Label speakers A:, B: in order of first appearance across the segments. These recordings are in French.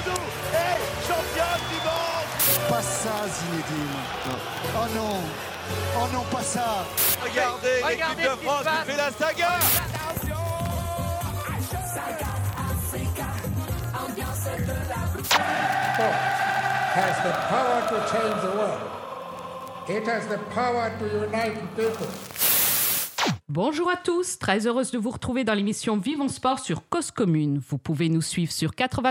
A: Zizou est championne du monde.
B: Pas ça, Zinedine. Oh non. Oh non, pas ça.
A: Regardez l'équipe de France qui fait la saga.
C: Sport has the power to change the world. It has the power to unite people.
D: Bonjour à tous, très heureuse de vous retrouver dans l'émission Vivons Sport sur Cause Commune. Vous pouvez nous suivre sur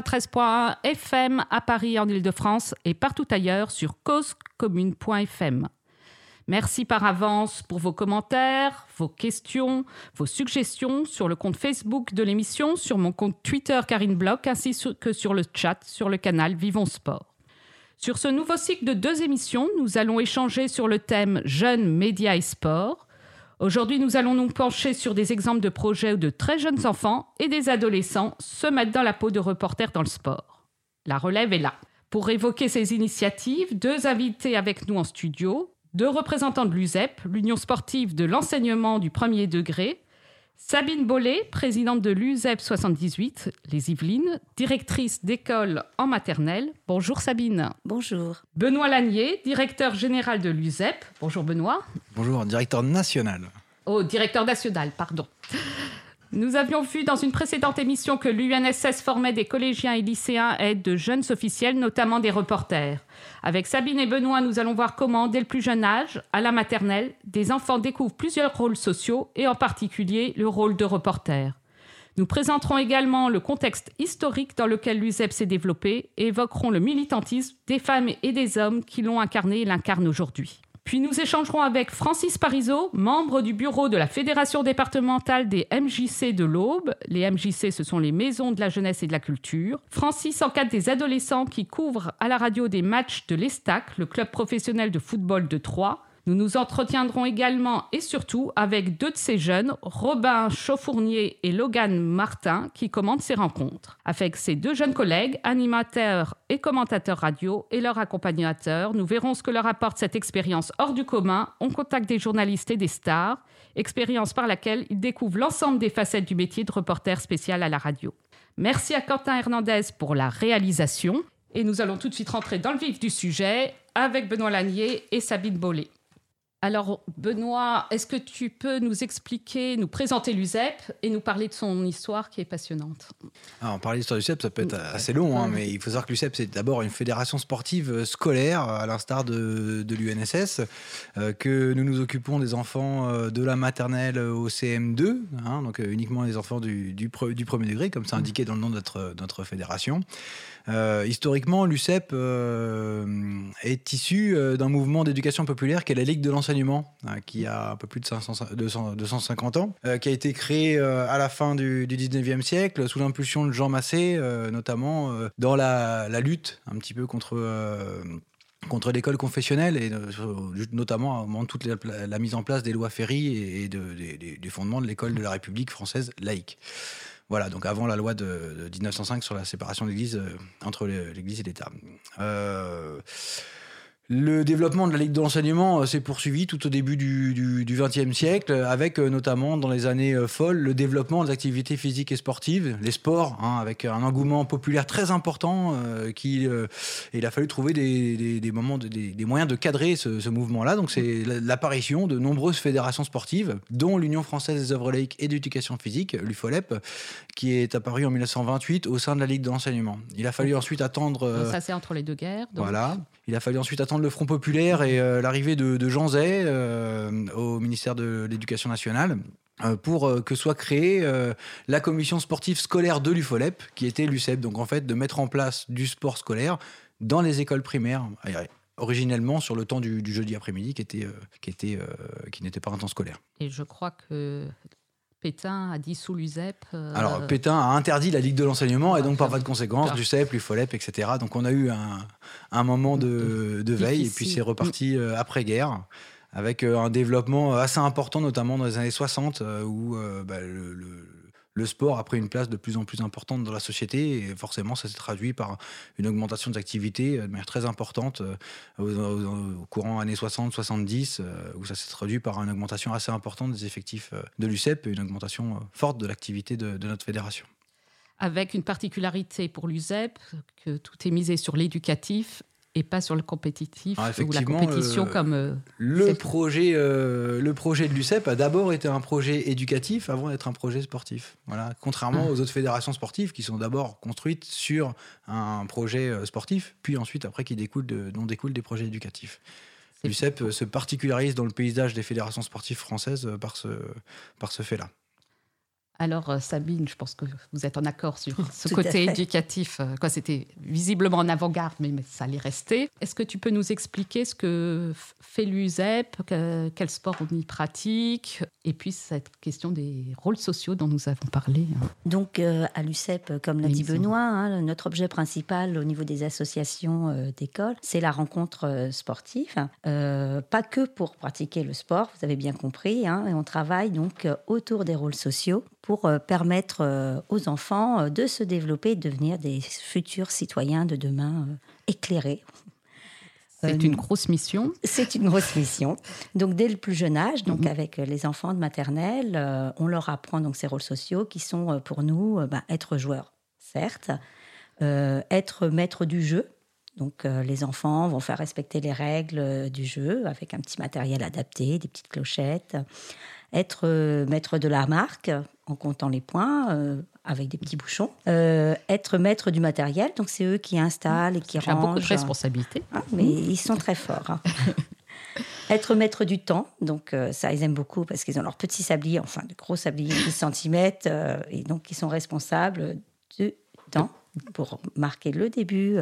D: 93.1 FM à Paris en Ile-de-France et partout ailleurs sur causecommune.fm. Merci par avance pour vos commentaires, vos questions, vos suggestions sur le compte Facebook de l'émission, sur mon compte Twitter Karine Bloch, ainsi que sur le chat sur le canal Vivons Sport. Sur ce nouveau cycle de 2 émissions, nous allons échanger sur le thème Jeunes, médias et sport. Aujourd'hui, nous allons nous pencher sur des exemples de projets où de très jeunes enfants et des adolescents se mettent dans la peau de reporters dans le sport. La relève est là. Pour évoquer ces initiatives, 2 invités avec nous en studio, 2 représentants de l'USEP, l'Union sportive de l'enseignement du premier degré, Sabine Bollet, présidente de l'USEP 78, les Yvelines, directrice d'école en maternelle. Bonjour Sabine.
E: Bonjour.
D: Benoît Lanier, directeur général de l'USEP. Bonjour Benoît.
F: Bonjour, directeur national.
D: Oh, directeur national, pardon. Nous avions vu dans une précédente émission que l'UNSS formait des collégiens et lycéens à être de jeunes officiels, notamment des reporters. Avec Sabine et Benoît, nous allons voir comment, dès le plus jeune âge, à la maternelle, des enfants découvrent plusieurs rôles sociaux et en particulier le rôle de reporter. Nous présenterons également le contexte historique dans lequel l'USEP s'est développé et évoquerons le militantisme des femmes et des hommes qui l'ont incarné et l'incarnent aujourd'hui. Puis nous échangerons avec Francis Parisot, membre du bureau de la Fédération départementale des MJC de l'Aube. Les MJC, ce sont les maisons de la jeunesse et de la culture. Francis encadre des adolescents qui couvrent à la radio des matchs de l'Estac, le club professionnel de football de Troyes. Nous nous entretiendrons également et surtout avec 2 de ces jeunes, Robin Chauffournier et Logan Martin, qui commentent ces rencontres. Avec ces 2 jeunes collègues, animateurs et commentateurs radio et leurs accompagnateurs, nous verrons ce que leur apporte cette expérience hors du commun, au contact des journalistes et des stars, expérience par laquelle ils découvrent l'ensemble des facettes du métier de reporter spécial à la radio. Merci à Quentin Hernandez pour la réalisation. Et nous allons tout de suite rentrer dans le vif du sujet avec Benoît Lanier et Sabine Bollet. Alors, Benoît, est-ce que tu peux nous expliquer, nous présenter l'USEP et nous parler de son histoire qui est passionnante ?
F: Alors, parler de l'histoire de l'USEP, ça peut être assez long, mais il faut savoir que l'USEP, c'est d'abord une fédération sportive scolaire, à l'instar de l'UNSS, que nous nous occupons des enfants de la maternelle au CM2, donc uniquement les enfants du premier degré, comme c'est indiqué dans le nom de notre fédération. Historiquement, l'USEP est issu d'un mouvement d'éducation populaire qui est la Ligue de l'enseignement, qui a un peu plus de 250 ans, qui a été créé à la fin du 19e siècle sous l'impulsion de Jean Massé, notamment dans la lutte un petit peu contre l'école confessionnelle et notamment au moment de toute la mise en place des lois Ferry et des fondements de l'école de la République française laïque. Voilà, donc avant la loi de 1905 sur la séparation de l'Église entre l'Église et l'État. Le développement de la Ligue de l'enseignement s'est poursuivi tout au début du XXe siècle, avec notamment dans les années folles le développement des activités physiques et sportives, les sports, avec un engouement populaire très important. Il a fallu trouver des moyens de cadrer ce mouvement-là. Donc c'est l'apparition de nombreuses fédérations sportives, dont l'Union française des œuvres laïques et d'éducation physique, l'UFOLEP, qui est apparue en 1928 au sein de la Ligue de l'enseignement. Il a fallu ensuite attendre...
D: Ça, c'est entre les 2 guerres. Donc...
F: Voilà. Il a fallu ensuite attendre le Front populaire et l'arrivée de Jean Zay au ministère de l'Éducation nationale pour que soit créée la commission sportive scolaire de l'UFOLEP, qui était l'USEP. Donc en fait, de mettre en place du sport scolaire dans les écoles primaires, originellement sur le temps du jeudi après-midi, qui n'était pas un temps scolaire.
D: Et je crois que Pétain a dissous l'USEP.
F: Alors, Pétain a interdit la Ligue de l'enseignement et donc, par voie de conséquence, l'USEP, l'UFOLEP, etc. Donc, on a eu un moment de veille difficile. Et puis c'est reparti après-guerre avec un développement assez important, notamment dans les années 60, où le sport a pris une place de plus en plus importante dans la société et forcément ça s'est traduit par une augmentation des activités de manière très importante au courant années 60-70 où ça s'est traduit par une augmentation assez importante des effectifs de l'USEP et une augmentation forte de l'activité de notre fédération.
D: Avec une particularité pour l'USEP, que tout est misé sur l'éducatif et pas sur le compétitif ou la compétition comme...
F: Le projet de l'USEP a d'abord été un projet éducatif avant d'être un projet sportif. Voilà. Contrairement aux autres fédérations sportives qui sont d'abord construites sur un projet sportif, puis ensuite, après, dont découlent des projets éducatifs. L'USEP se particularise dans le paysage des fédérations sportives françaises par ce fait-là.
D: Alors, Sabine, je pense que vous êtes en accord sur ce côté éducatif. C'était visiblement en avant-garde, mais ça allait rester. Est-ce que tu peux nous expliquer ce que fait l'USEP, quel sport on y pratique, et puis cette question des rôles sociaux dont nous avons parlé?
E: Donc, à l'USEP, comme l'a dit Benoît, notre objet principal au niveau des associations d'école, c'est la rencontre sportive. Pas que pour pratiquer le sport, vous avez bien compris, et on travaille donc autour des rôles sociaux pour permettre aux enfants de se développer et de devenir des futurs citoyens de demain éclairés.
D: C'est une grosse mission.
E: C'est une grosse mission. Donc, dès le plus jeune âge, donc avec les enfants de maternelle, on leur apprend donc ces rôles sociaux qui sont pour nous être joueurs, certes, être maître du jeu. Donc, les enfants vont faire respecter les règles du jeu avec un petit matériel adapté, des petites clochettes. Être maître de la marque en comptant les points avec des petits bouchons. Être maître du matériel, donc c'est eux qui installent et qui rangent.
D: J'ai beaucoup de responsabilités.
E: Mais ils sont très forts. Être maître du temps, donc ça ils aiment beaucoup parce qu'ils ont leur petit sablier, enfin de gros sabliers 10 cm, et donc ils sont responsables du temps pour marquer le début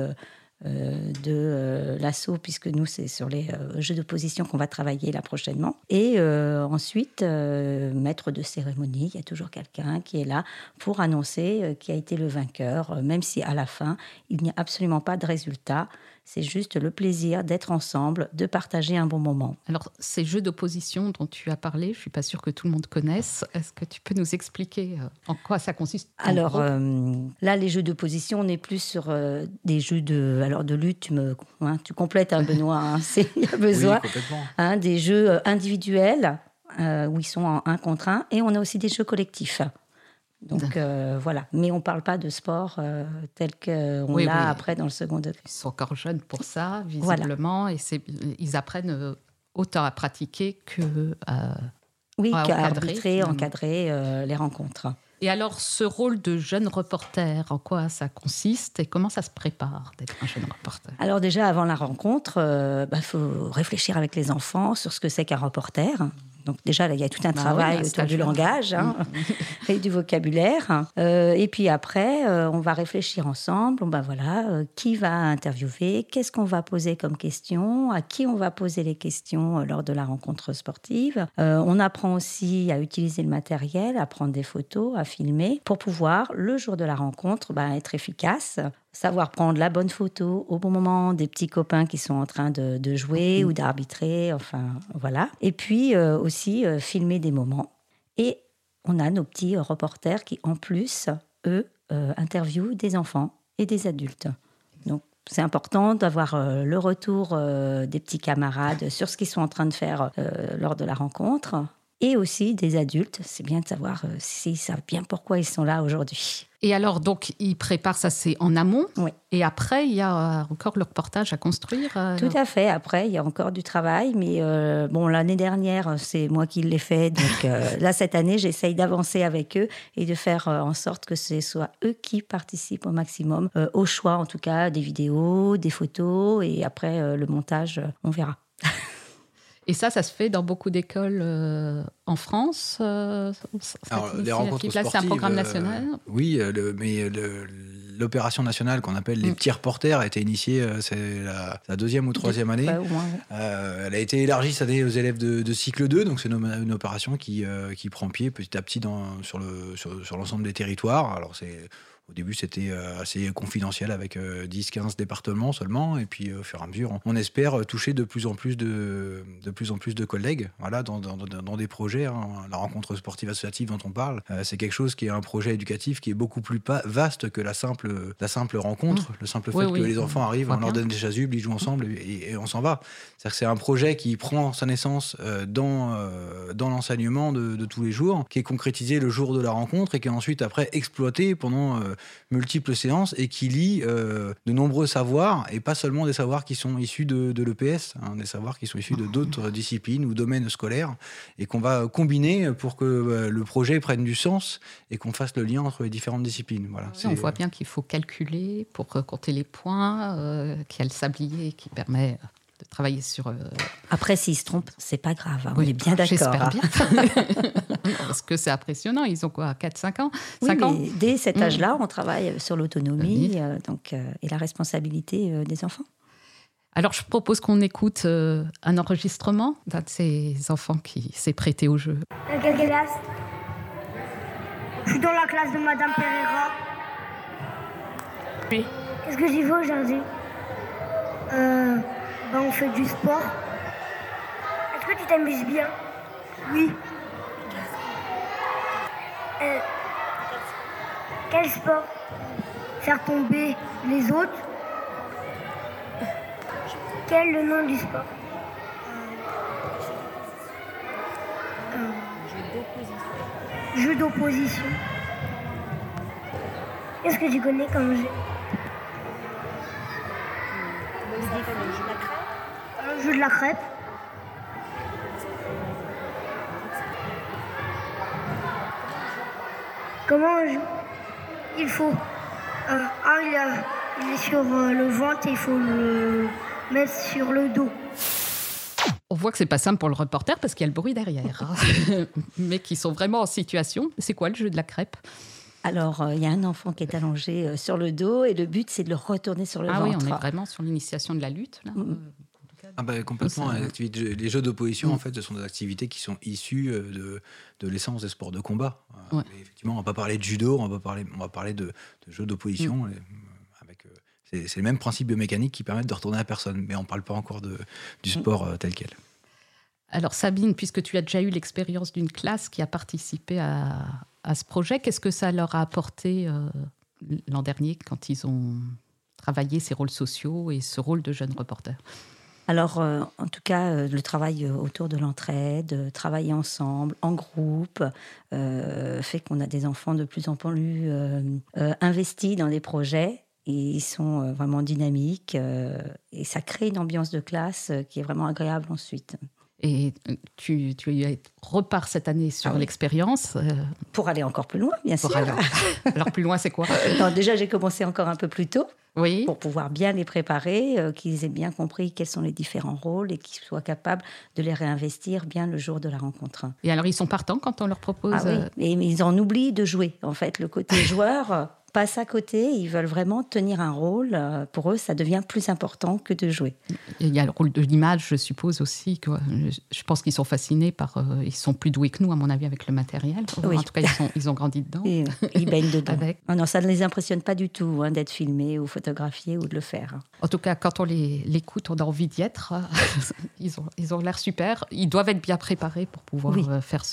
E: de l'assaut, puisque nous, c'est sur les jeux de position qu'on va travailler là prochainement. Et ensuite, maître de cérémonie, il y a toujours quelqu'un qui est là pour annoncer qui a été le vainqueur, même si à la fin, il n'y a absolument pas de résultat. C'est juste le plaisir d'être ensemble, de partager un bon moment.
D: Alors, ces jeux d'opposition dont tu as parlé, je ne suis pas sûre que tout le monde connaisse. Est-ce que tu peux nous expliquer en quoi ça consiste?
E: Alors, là, les jeux d'opposition, on est plus sur des jeux de lutte. Tu complètes, Benoît, il y a besoin.
F: Oui, complètement.
E: Des jeux individuels où ils sont en 1 contre 1. Et on a aussi des jeux collectifs. Donc voilà, mais on ne parle pas de sport tel qu'on l'a après dans le second degré.
D: Ils sont encore jeunes pour ça, visiblement, et ils apprennent autant à pratiquer qu'à
E: arbitrer, encadrer les rencontres.
D: Et alors, ce rôle de jeune reporter, en quoi ça consiste et comment ça se prépare d'être un jeune reporter?
E: Alors déjà, avant la rencontre, faut réfléchir avec les enfants sur ce que c'est qu'un reporter. Donc déjà, là, il y a tout un travail autour du langage et du vocabulaire. Et puis après, on va réfléchir ensemble. Qui va interviewer? Qu'est-ce qu'on va poser comme question? À qui on va poser les questions lors de la rencontre sportive? On apprend aussi à utiliser le matériel, à prendre des photos, à filmer, pour pouvoir, le jour de la rencontre, être efficace. Savoir prendre la bonne photo au bon moment des petits copains qui sont en train de jouer ou d'arbitrer, voilà. Et puis aussi filmer des moments. Et on a nos petits reporters qui, en plus, eux, interviewent des enfants et des adultes. Donc, c'est important d'avoir le retour des petits camarades sur ce qu'ils sont en train de faire lors de la rencontre. Et aussi des adultes. C'est bien de savoir s'ils savent bien pourquoi ils sont là aujourd'hui.
D: Et alors, donc, ils préparent ça, c'est en amont.
E: Oui.
D: Et après, il y a encore le reportage à construire.
E: Tout à fait. Après, il y a encore du travail. Mais l'année dernière, c'est moi qui l'ai fait. Donc là, cette année, j'essaye d'avancer avec eux et de faire en sorte que ce soit eux qui participent au maximum au choix, en tout cas, des vidéos, des photos. Et après, le montage, on verra.
D: Et ça se fait dans beaucoup d'écoles en France.
F: Alors, les rencontres sportives,
D: c'est un programme national.
F: Oui, mais l'opération nationale qu'on appelle les petits reporters a été initiée, c'est la 2e ou 3e année.
E: Au moins, ouais.
F: Elle a été élargie cette année aux élèves de cycle 2, donc c'est une opération qui prend pied petit à petit sur l'ensemble des territoires. Alors au début, c'était assez confidentiel avec 10-15 départements seulement. Et puis, au fur et à mesure, on espère toucher de plus en plus de collègues dans des projets. La rencontre sportive associative dont on parle, c'est quelque chose qui est un projet éducatif qui est beaucoup plus vaste que la simple rencontre. Le simple fait que les enfants arrivent, on leur donne des chasubles, ils jouent ensemble et on s'en va. C'est-à-dire que c'est un projet qui prend sa naissance dans l'enseignement de tous les jours, qui est concrétisé le jour de la rencontre et qui est ensuite après exploité pendant multiples séances et qui lie de nombreux savoirs, et pas seulement des savoirs qui sont issus de l'EPS, des savoirs qui sont issus de d'autres disciplines ou domaines scolaires, et qu'on va combiner pour que le projet prenne du sens et qu'on fasse le lien entre les différentes disciplines. Voilà,
D: on voit bien qu'il faut calculer pour compter les points, qu'il y a le sablier qui permet de travailler sur...
E: Après, s'ils se trompent, c'est pas grave, on est bien d'accord.
D: J'espère bien. Parce que c'est impressionnant, ils ont quoi, 4-5 ans, 5 ans
E: mais dès cet âge-là, on travaille sur l'autonomie et la responsabilité des enfants.
D: Alors, je propose qu'on écoute un enregistrement d'un de ces enfants qui s'est prêté au jeu.
G: Quelle classe ? Je suis dans la classe de Madame Pereira.
D: Oui.
G: Qu'est-ce que j'y fais aujourd'hui ? On fait du sport. Est-ce que tu t'amuses bien ? Oui. Quel sport ? Faire tomber les autres. Quel est le nom du sport ? Jeu d'opposition. Qu'est-ce que tu connais comme jeu ? Le jeu de la crêpe. Comment on joue ? Il faut... il est sur le ventre et il faut le mettre sur le dos.
D: On voit que c'est pas simple pour le reporter parce qu'il y a le bruit derrière. Mais qui sont vraiment en situation. C'est quoi le jeu de la crêpe ?
E: Alors, il y a un enfant qui est allongé sur le dos et le but, c'est de le retourner sur le ventre.
D: Ah oui, on est vraiment sur l'initiation de la lutte, là.
F: Complètement. Les jeux d'opposition, en fait, ce sont des activités qui sont issues de l'essence des sports de combat.
D: Ouais.
F: Effectivement, on va pas parler de judo, on va parler de jeux d'opposition. C'est le même principe biomécanique qui permettent de retourner la personne, mais on ne parle pas encore du sport tel quel.
D: Alors Sabine, puisque tu as déjà eu l'expérience d'une classe qui a participé à ce projet, qu'est-ce que ça leur a apporté l'an dernier quand ils ont travaillé ces rôles sociaux et ce rôle de jeune reporter ?
E: Alors, en tout cas, le travail autour de l'entraide, travailler ensemble, en groupe, fait qu'on a des enfants de plus en plus investis dans des projets. Et ils sont vraiment dynamiques et ça crée une ambiance de classe qui est vraiment agréable ensuite.
D: Et tu repars cette année sur l'expérience.
E: Pour aller encore plus loin, bien sûr.
D: Alors, plus loin, c'est quoi ?
E: Déjà, j'ai commencé encore un peu plus tôt
D: oui.
E: Pour pouvoir bien les préparer, qu'ils aient bien compris quels sont les différents rôles et qu'ils soient capables de les réinvestir bien le jour de la rencontre.
D: Et alors, ils sont partants quand on leur propose...
E: Ah oui, mais ils en oublient de jouer. En fait, le côté joueur... passe à côté, ils veulent vraiment tenir un rôle. Pour eux, ça devient plus important que de jouer.
D: Il y a le rôle de l'image, je suppose aussi. Quoi. Je pense qu'ils sont fascinés par... ils sont plus doués que nous, à mon avis, avec le matériel.
E: Oui.
D: En tout cas, ils ont grandi dedans.
E: Et, ils baignent dedans.
D: Avec.
E: Non, ça ne les impressionne pas du tout d'être filmés ou photographiés ou de le faire.
D: En tout cas, quand on l'écoute, on a envie d'y être. Ils ont l'air super. Ils doivent être bien préparés pour pouvoir faire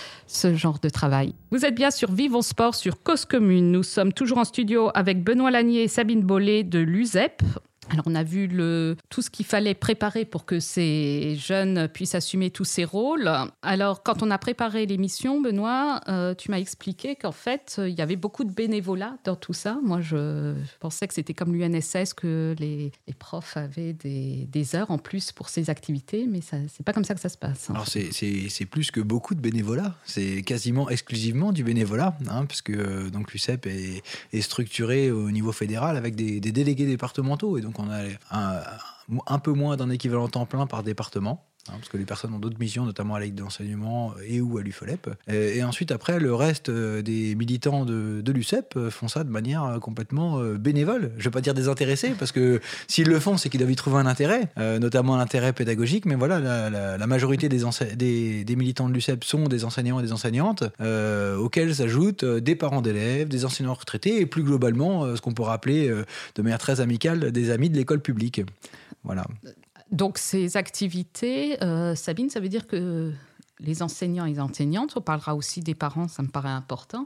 D: ce genre de travail. Vous êtes bien sur Vivons Sport, sur Cause Commune. Nous sommes toujours en studio avec Benoît Lanier et Sabine Bollé de l'USEP. Alors, on a vu tout ce qu'il fallait préparer pour que ces jeunes puissent assumer tous ces rôles. Alors, quand on a préparé l'émission, Benoît, tu m'as expliqué qu'en fait, il y avait beaucoup de bénévolat dans tout ça. Moi, je pensais que c'était comme l'UNSS, que les profs avaient des heures en plus pour ces activités, mais c'est pas comme ça que ça se passe.
F: Alors, c'est plus que beaucoup de bénévolat. C'est quasiment exclusivement du bénévolat, puisque donc, l'USEP est structuré au niveau fédéral avec des délégués départementaux. Et donc, on a un peu moins d'un équivalent temps plein par département, parce que les personnes ont d'autres missions, notamment à l'aide de l'enseignement et ou à l'UFOLEP. Et ensuite, après, le reste des militants de l'USEP font ça de manière complètement bénévole. Je ne vais pas dire désintéressée, parce que s'ils le font, c'est qu'ils doivent y trouver un intérêt, notamment un intérêt pédagogique. Mais voilà, la majorité des militants de l'USEP sont des enseignants et des enseignantes, auxquels s'ajoutent des parents d'élèves, des enseignants retraités, et plus globalement, ce qu'on pourrait appeler de manière très amicale, des amis de l'école publique. Voilà.
D: Donc, ces activités, Sabine, ça veut dire que les enseignants et les enseignantes, on parlera aussi des parents, ça me paraît important,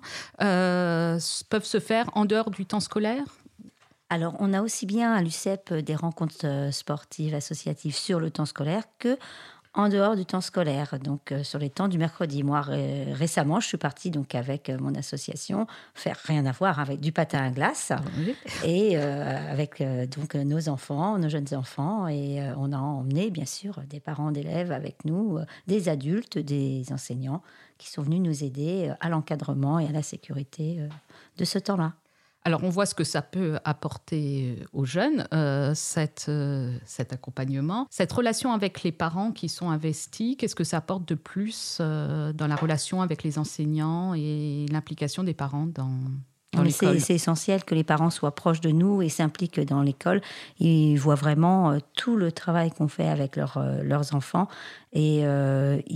D: peuvent se faire en dehors du temps scolaire ?
E: Alors, on a aussi bien à l'USEP des rencontres sportives, associatives sur le temps scolaire que en dehors du temps scolaire, donc sur les temps du mercredi. Moi, récemment, je suis partie donc avec mon association faire rien à voir avec du patin à glace et avec donc nos enfants, nos jeunes enfants, et on a emmené bien sûr des parents d'élèves avec nous, des adultes, des enseignants qui sont venus nous aider à l'encadrement et à la sécurité de ce temps-là.
D: Alors, on voit ce que ça peut apporter aux jeunes, cet accompagnement. Cette relation avec les parents qui sont investis, qu'est-ce que ça apporte de plus dans la relation avec les enseignants et l'implication des parents dans l'école?
E: C'est essentiel que les parents soient proches de nous et s'impliquent dans l'école. Ils voient vraiment tout le travail qu'on fait avec leurs enfants. Et ils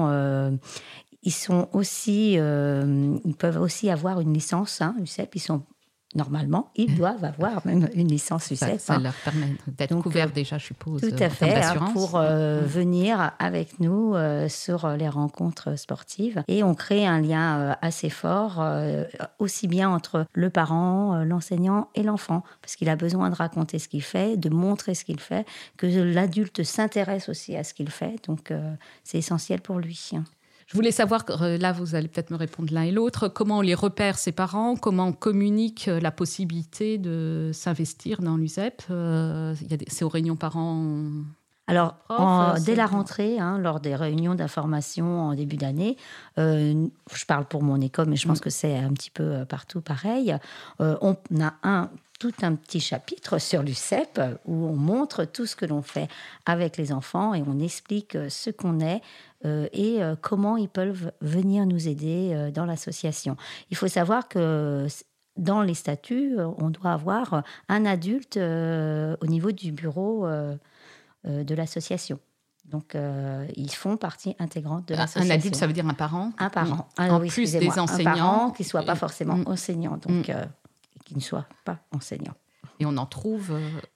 E: sont aussi... ils peuvent aussi avoir une licence, UCEP. Normalement, ils doivent avoir même une licence UCEP.
D: Ça leur permet d'être couverts déjà, je suppose.
E: Tout à fait, pour venir avec nous sur les rencontres sportives. Et on crée un lien assez fort, aussi bien entre le parent, l'enseignant et l'enfant, parce qu'il a besoin de raconter ce qu'il fait, de montrer ce qu'il fait, que l'adulte s'intéresse aussi à ce qu'il fait. Donc, c'est essentiel pour lui.
D: Je voulais savoir, là vous allez peut-être me répondre l'un et l'autre, comment on les repère ces parents, comment on communique la possibilité de s'investir dans l'UCEP. C'est aux réunions parents.
E: Alors, dès la rentrée, lors des réunions d'information en début d'année, je parle pour mon école, mais je pense que c'est un petit peu partout pareil, on a tout un petit chapitre sur l'UCEP où on montre tout ce que l'on fait avec les enfants et on explique ce qu'on est et comment ils peuvent venir nous aider dans l'association. Il faut savoir que dans les statuts, on doit avoir un adulte au niveau du bureau de l'association. Donc, ils font partie intégrante de l'association.
D: Un adulte, ça veut dire un parent?
E: Un parent.
D: Plus des enseignants.
E: Un parent qui ne soit pas forcément enseignant, donc qui ne soit pas enseignant.
D: Et on en trouve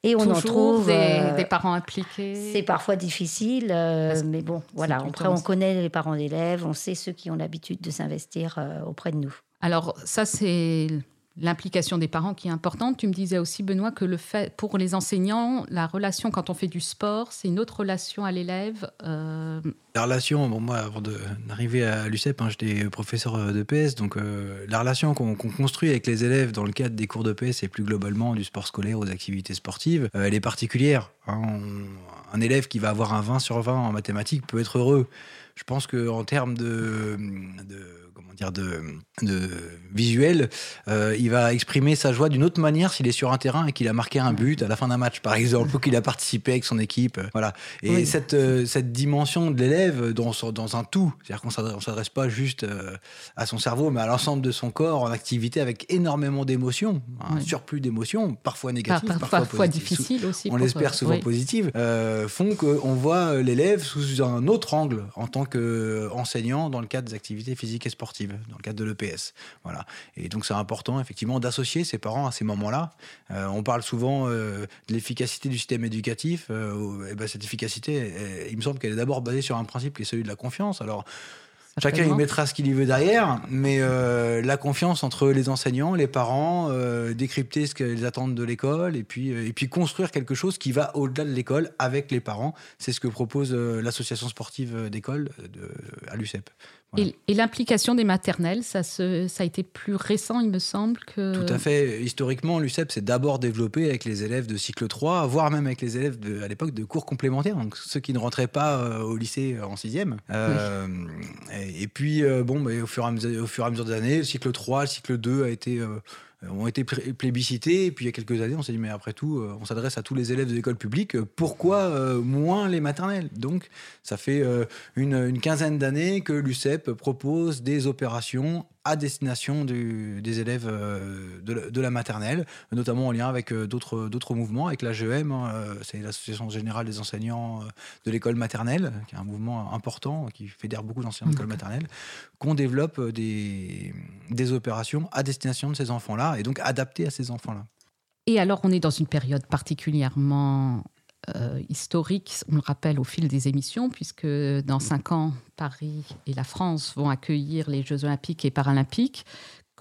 D: des parents impliqués.
E: C'est parfois difficile, mais bon, voilà. Après, on connaît les parents d'élèves, on sait ceux qui ont l'habitude de s'investir auprès de nous.
D: Alors, ça, c'est l'implication des parents qui est importante. Tu me disais aussi, Benoît, que pour les enseignants, la relation quand on fait du sport, c'est une autre relation à l'élève.
F: La relation, moi, avant d'arriver à l'UCEP, j'étais professeur d'EPS, donc la relation qu'on construit avec les élèves dans le cadre des cours d'EPS et plus globalement du sport scolaire aux activités sportives, elle est particulière. Un élève qui va avoir un 20 sur 20 en mathématiques peut être heureux. Je pense qu'en termes de visuel, il va exprimer sa joie d'une autre manière s'il est sur un terrain et qu'il a marqué un but à la fin d'un match, par exemple, ou qu'il a participé avec son équipe. Voilà. Et cette dimension de l'élève dans un tout, c'est-à-dire qu'on ne s'adresse pas juste à son cerveau, mais à l'ensemble de son corps en activité avec énormément d'émotions, un surplus d'émotions, parfois négatives,
D: parfois difficiles aussi.
F: On l'espère souvent positives, font qu'on voit l'élève sous un autre angle en tant qu'enseignant dans le cadre des activités physiques et sportives, dans le cadre de l'EPS. Voilà. Et donc c'est important effectivement d'associer ses parents à ces moments-là. On parle souvent de l'efficacité du système éducatif. Cette efficacité, il me semble qu'elle est d'abord basée sur un principe qui est celui de la confiance. Alors chacun y mettra ce qu'il y veut derrière, mais la confiance entre les enseignants, les parents, décrypter ce qu'ils attendent de l'école et puis construire quelque chose qui va au-delà de l'école avec les parents. C'est ce que propose l'association sportive d'école à l'UCEP. Voilà.
D: Et l'implication des maternelles, ça a été plus récent, il me semble que...
F: Tout à fait. Historiquement, l'UCEP s'est d'abord développé avec les élèves de cycle 3, voire même avec les élèves à l'époque de cours complémentaires, donc ceux qui ne rentraient pas au lycée en 6e. Et puis, au fur et à mesure des années, le cycle 3, le cycle 2 ont été plébiscités. Et puis, il y a quelques années, on s'est dit, mais après tout, on s'adresse à tous les élèves de l'école publique. Pourquoi moins les maternelles? Donc, ça fait une quinzaine d'années que l'UCEP propose des opérations à destination des élèves de la maternelle, notamment en lien avec d'autres mouvements, avec l'AGEM, c'est l'Association générale des enseignants de l'école maternelle, qui est un mouvement important, qui fédère beaucoup d'enseignants de l'école maternelle, qu'on développe des opérations à destination de ces enfants-là, et donc adaptées à ces enfants-là.
D: Et alors, on est dans une période particulièrement historique, on le rappelle au fil des émissions, puisque dans 5 ans, Paris et la France vont accueillir les Jeux Olympiques et Paralympiques.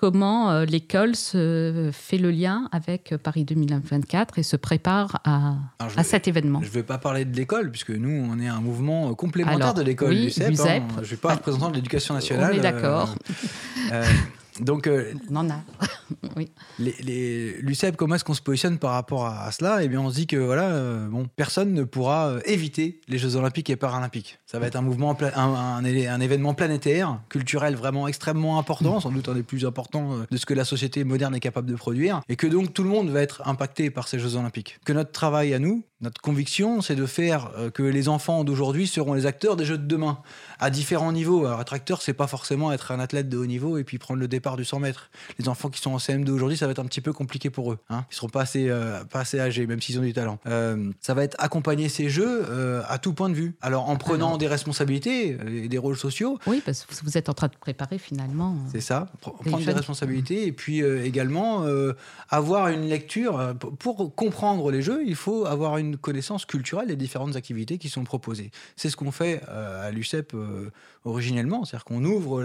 D: comment l'école fait le lien avec Paris 2024 et se prépare à cet événement.
F: Je ne vais pas parler de l'école, puisque nous, on est un mouvement complémentaire de l'école,
D: oui,
F: l'UCEP.
D: l'UCEP.
F: Je ne suis pas représentant de l'éducation nationale.
D: On est d'accord.
F: Donc,
D: on en a. Oui.
F: L'UCEP, comment est-ce qu'on se positionne par rapport à cela ? Eh bien, on se dit que personne ne pourra éviter les Jeux Olympiques et Paralympiques. Ça va être un mouvement, un événement planétaire, culturel vraiment extrêmement important, sans doute un des plus importants de ce que la société moderne est capable de produire, et que donc tout le monde va être impacté par ces Jeux Olympiques. Que notre travail à nous, notre conviction, c'est de faire que les enfants d'aujourd'hui seront les acteurs des Jeux de demain, à différents niveaux. Alors, être acteur, c'est pas forcément être un athlète de haut niveau et puis prendre le départ du 100 mètres. Les enfants qui sont en CM2 aujourd'hui, ça va être un petit peu compliqué pour eux. Ils seront pas assez âgés, même s'ils ont du talent. Ça va être accompagner ces Jeux à tout point de vue. Alors, en prenant des responsabilités et des rôles sociaux.
D: Oui, parce que vous êtes en train de préparer finalement.
F: C'est ça, prendre des responsabilités et puis également avoir une lecture. Pour comprendre les Jeux, il faut avoir une connaissance culturelle des différentes activités qui sont proposées. C'est ce qu'on fait à l'UCEP originellement, c'est-à-dire qu'on ouvre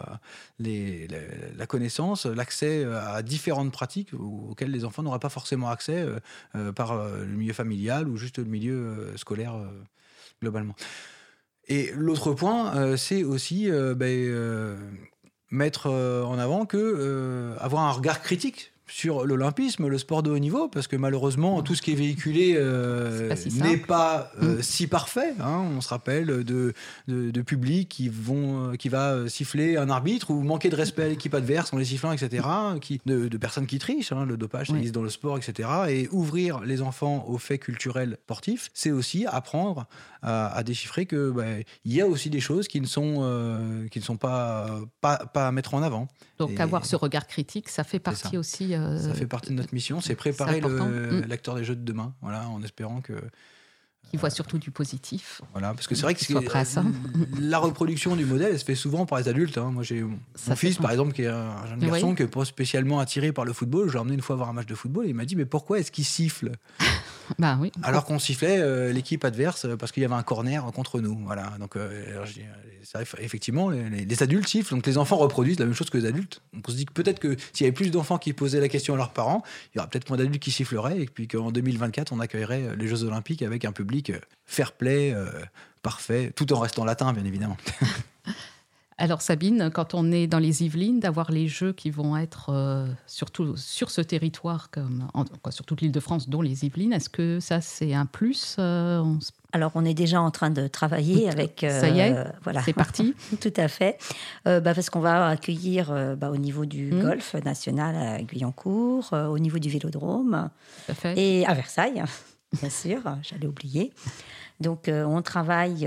F: la connaissance, l'accès à différentes pratiques auxquelles les enfants n'auraient pas forcément accès par le milieu familial ou juste le milieu scolaire globalement. Et l'autre point, c'est aussi mettre en avant avoir un regard critique sur l'olympisme, le sport de haut niveau, parce que malheureusement, tout ce qui est véhiculé n'est pas si parfait. On se rappelle de public qui va siffler un arbitre ou manquer de respect à l'équipe adverse en les sifflant, etc. De personnes qui trichent, le dopage, ça existe dans le sport, etc. Et ouvrir les enfants aux faits culturels sportifs, c'est aussi apprendre à déchiffrer que y a aussi des choses qui ne sont pas à mettre en avant.
D: Donc avoir ce regard critique, ça fait partie aussi.
F: Ça fait partie de notre mission, c'est préparer l'acteur des Jeux de demain, en espérant que.
D: Qui voit surtout du positif.
F: Voilà, parce que c'est vrai que la reproduction du modèle, elle se fait souvent par les adultes. Moi, j'ai mon fils, par exemple, qui est un jeune garçon qui n'est pas spécialement attiré par le football. Je l'ai emmené une fois voir un match de football et il m'a dit « Mais pourquoi est-ce qu'il siffle ?»
D: Oui.
F: Alors qu'on sifflait l'équipe adverse parce qu'il y avait un corner contre nous. Voilà. Donc, je dis, c'est vrai, effectivement, les adultes sifflent, donc les enfants reproduisent la même chose que les adultes. Donc on se dit que peut-être que s'il y avait plus d'enfants qui posaient la question à leurs parents, il y aura peut-être moins d'adultes qui siffleraient, et puis qu'en 2024, on accueillerait les Jeux Olympiques avec un public fair-play, parfait, tout en restant latin, bien évidemment.
D: Alors Sabine, quand on est dans les Yvelines, d'avoir les Jeux qui vont être surtout sur ce territoire, sur toute l'Île-de-France, dont les Yvelines, est-ce que ça c'est un plus
E: Alors on est déjà en train de travailler avec...
D: ça y est, c'est parti.
E: Tout à fait. Parce qu'on va accueillir au niveau du golf national à Guyancourt, au niveau du Vélodrome, et à Versailles, bien sûr, j'allais oublier. Donc on travaille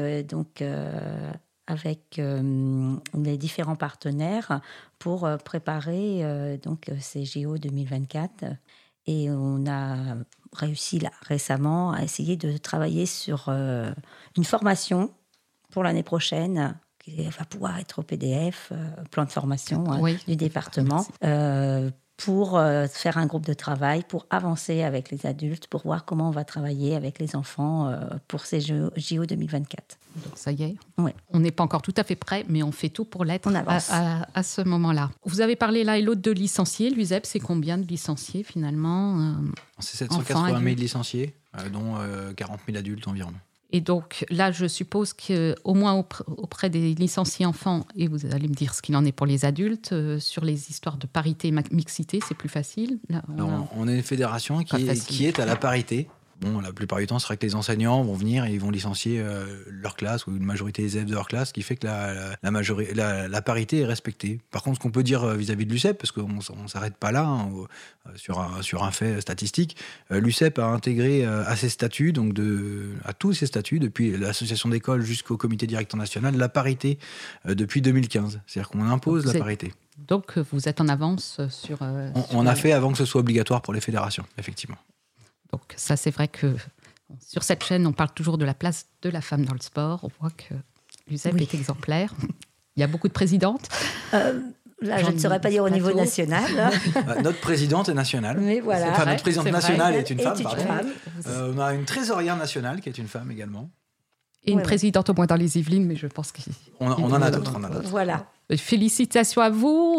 E: avec les différents partenaires pour préparer ces JO 2024. Et on a réussi récemment à essayer de travailler sur une formation pour l'année prochaine qui va pouvoir être au PDF, plan de formation du département, pour faire un groupe de travail, pour avancer avec les adultes, pour voir comment on va travailler avec les enfants pour ces JO 2024.
D: Donc ça y est,
E: ouais.
D: On n'est pas encore tout à fait prêt, mais on fait tout pour l'être à ce moment-là. Vous avez parlé l'un et l'autre de licenciés. L'USEP, c'est combien de licenciés finalement
F: C'est 780 000 licenciés, dont 40 000 adultes environ.
D: Et donc là, je suppose qu'au moins auprès des licenciés enfants, et vous allez me dire ce qu'il en est pour les adultes, sur les histoires de parité et mixité, c'est plus facile. Là,
F: on est une fédération qui est à la parité. Bon, la plupart du temps, c'est vrai que les enseignants vont venir et ils vont licencier leur classe ou une majorité des élèves de leur classe, ce qui fait que la parité est respectée. Par contre, ce qu'on peut dire vis-à-vis de l'UCEP, parce qu'on ne s'arrête pas là, sur un fait statistique, l'UCEP a intégré à ses statuts, à tous ses statuts, depuis l'association d'école jusqu'au comité directeur national, la parité depuis 2015. C'est-à-dire qu'on impose la parité.
D: Donc, vous êtes en avance sur...
F: On a fait avant que ce soit obligatoire pour les fédérations, effectivement.
D: Donc ça, c'est vrai que sur cette chaîne, on parle toujours de la place de la femme dans le sport. On voit que l'USEP est exemplaire. Il y a beaucoup de présidentes.
E: Là, je ne saurais pas dire au niveau national.
F: Notre présidente est nationale.
E: Mais voilà.
F: Enfin, notre présidente nationale est une femme.
E: Femme.
F: On a une trésorière nationale qui est une femme également.
D: Et une présidente au moins dans les Yvelines, mais je pense qu'on
F: en a d'autres.
E: Voilà.
D: Félicitations à vous.